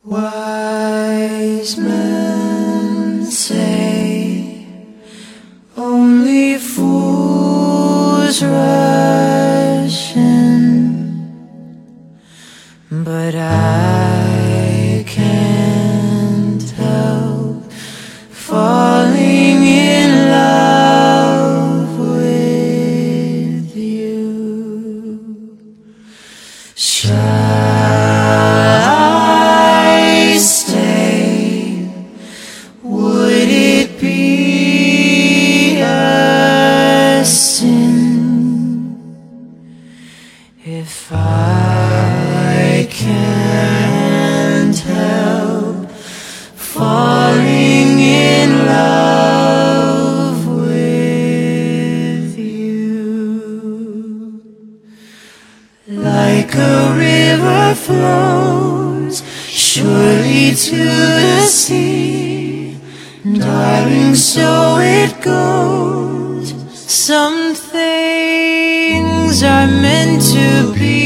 Wise men say only fools rush in, but I can't help falling in love with you. Shall I stay? Would it be a sin if I can't help falling in love with you? Like a river flows surely to the sea, darling, so it goes. Some things are meant to be.